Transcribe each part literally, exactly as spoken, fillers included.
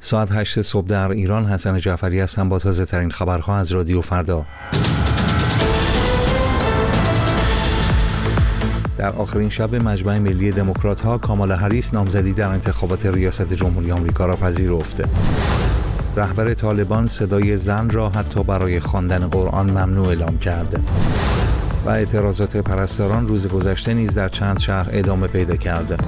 ساعت هشت صبح در ایران. حسن جعفری هستم با تازه ترین خبرها از رادیو فردا. در آخرین شب مجمع ملی دموکرات‌ها، کامالا هریس نامزدی در انتخابات ریاست جمهوری آمریکا را پذیرفت. رهبر طالبان صدای زن را حتی برای خواندن قرآن ممنوع اعلام کرد. و اعتراضات پرستاران روز گذشته نیز در چند شهر ادامه پیدا کرد.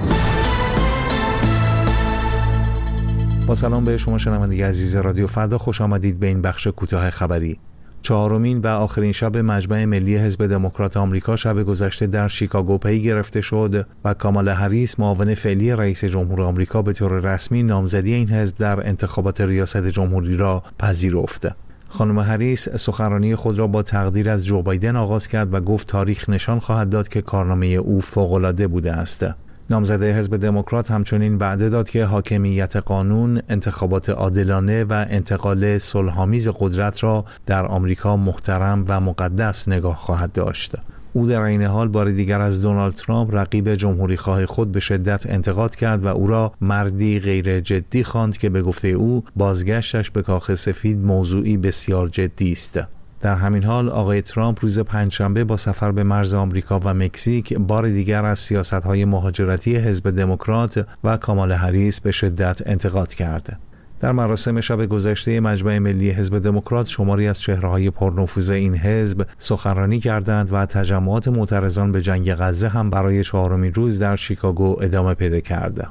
با سلام به شما شنونده عزیز رادیو فردا، خوش آمدید به این بخش کوتاه خبری. چهارمین و آخرین شب مجمع ملی حزب دموکرات آمریکا شب گذشته در شیکاگو پی گرفته شد و کامالا هریس معاون فعلی رئیس جمهور آمریکا به طور رسمی نامزدی این حزب در انتخابات ریاست جمهوری را پذیرفت. خانم هریس سخنرانی خود را با تقدیر از جو بایدن آغاز کرد و گفت تاریخ نشان خواهد داد که کارنامه او فوق‌العاده بوده است. نامزده حزب دموکرات همچنین وعده داد که حاکمیت قانون، انتخابات عادلانه و انتقال صلح‌آمیز قدرت را در آمریکا محترم و مقدس نگاه خواهد داشت. او در این حال بار دیگر از دونالد ترامپ رقیب جمهوری‌خواه خود به شدت انتقاد کرد و او را مردی غیر جدی خواند که به گفته او بازگشتش به کاخ سفید موضوعی بسیار جدی است. در همین حال آقای ترامپ روز پنجشنبه با سفر به مرز آمریکا و مکزیک بار دیگر از سیاست‌های مهاجرتی حزب دموکرات و کامالا هریس به شدت انتقاد کرد. در مراسم شب گذشته مجمع ملی حزب دموکرات شماری از چهره‌های پرنفوذ این حزب سخنرانی کردند و تجمعات معترضان به جنگ غزه هم برای چهارمین روز در شیکاگو ادامه پیدا کرد.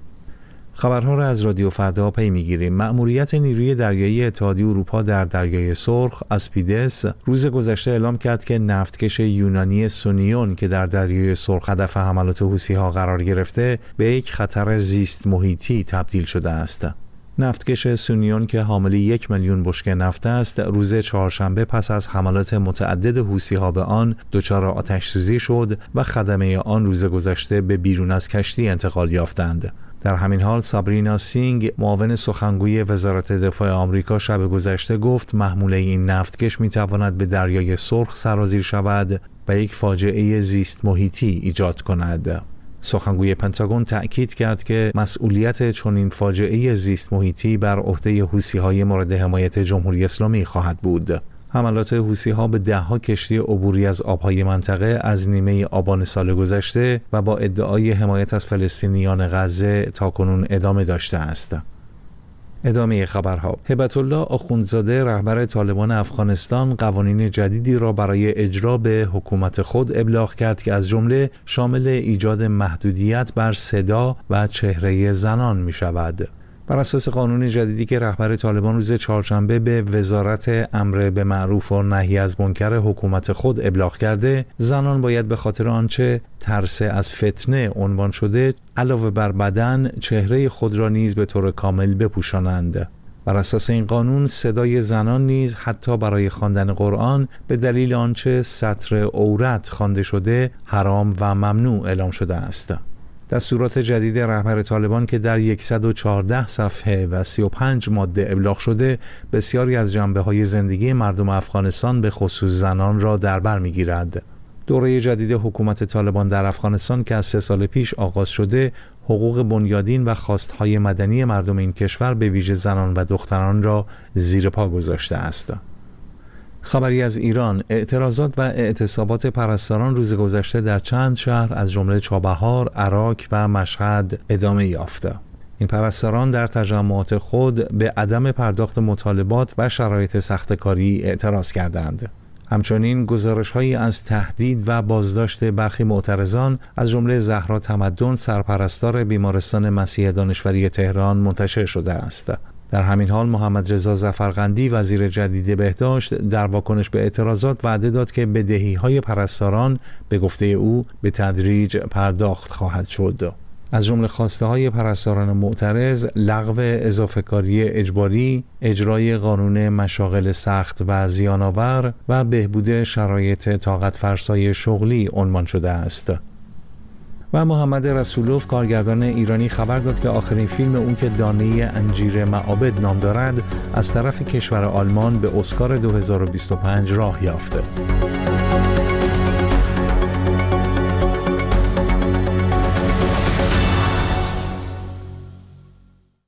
خبرها را از رادیو فردا پی می‌گیریم. مأموریت نیروی دریایی اتحادیه اروپا در دریای سرخ اسپیدس روز گذشته اعلام کرد که نفتکش یونانی سونیون که در دریای سرخ هدف حملات حوثی‌ها قرار گرفته به یک خطر زیست محیطی تبدیل شده است. نفتکش سونیون که حامل یک میلیون بشکه نفت است، روز چهارشنبه پس از حملات متعدد حوثی‌ها به آن دچار آتش‌سوزی شد و خدمه آن روز گذشته به بیرون از کشتی انتقال یافتند. در همین حال سابرینا سینگ معاون سخنگوی وزارت دفاع آمریکا شب گذشته گفت محموله این نفتکش میتواند به دریای سرخ سرازیر شود و یک فاجعه زیست محیطی ایجاد کند. سخنگوی پنتاگون تأکید کرد که مسئولیت چنین فاجعه زیست محیطی بر عهده حوثی‌های مورد حمایت جمهوری اسلامی خواهد بود. حملات حوثی‌ها به ده‌ها کشتی عبوری از آب‌های منطقه از نیمه آبان سال گذشته و با ادعای حمایت از فلسطینیان غزه تاکنون ادامه داشته است. ادامه خبرها. هبت الله آخوندزاده رهبر طالبان افغانستان قوانین جدیدی را برای اجرا به حکومت خود ابلاغ کرد که از جمله شامل ایجاد محدودیت بر صدا و چهره زنان می شود. بر اساس قانون جدیدی که رهبر طالبان روز چهارشنبه به وزارت امر به معروف و نهی از منکر حکومت خود ابلاغ کرده، زنان باید به خاطر آنچه ترس از فتنه عنوان شده علاوه بر بدن چهره خود را نیز به طور کامل بپوشانند. بر اساس این قانون صدای زنان نیز حتی برای خواندن قرآن به دلیل آنچه سطر عورت خوانده شده حرام و ممنوع اعلام شده است. دستورات جدید رهبر طالبان که در صد و چهارده صفحه و سی و پنج ماده ابلاغ شده، بسیاری از جنبه‌های زندگی مردم افغانستان به خصوص زنان را در بر می‌گیرد. دوره جدید حکومت طالبان در افغانستان که از سه سال پیش آغاز شده، حقوق بنیادین و خواست‌های مدنی مردم این کشور به ویژه زنان و دختران را زیر پا گذاشته است. خبری از ایران. اعتراضات و اعتصابات پرستاران روز گذشته در چند شهر از جمله چابهار، عراق و مشهد ادامه یافت. این پرستاران در تجمعات خود به عدم پرداخت مطالبات و شرایط سخت‌کاری اعتراض کردند. همچنین گزارش‌هایی از تهدید و بازداشت برخی معترضان از جمله زهرا تمدن سرپرستار بیمارستان مسیح دانشوری تهران منتشر شده است. در همین حال محمد رضا ظفرقندی وزیر جدید بهداشت در واکنش به اعتراضات وعده داد که بدهی‌های پرستاران به گفته او به تدریج پرداخت خواهد شد. از جمله خواسته‌های پرستاران معترض لغو اضافه‌کاری اجباری، اجرای قانون مشاغل سخت و زیان‌آور و بهبود شرایط طاقت فرسای شغلی عنوان شده است. و محمد رسولوف کارگردان ایرانی خبر داد که آخرین فیلم اون که دانه انجیر معابد نام دارد از طرف کشور آلمان به اسکار دو هزار و بیست و پنج راه یافته.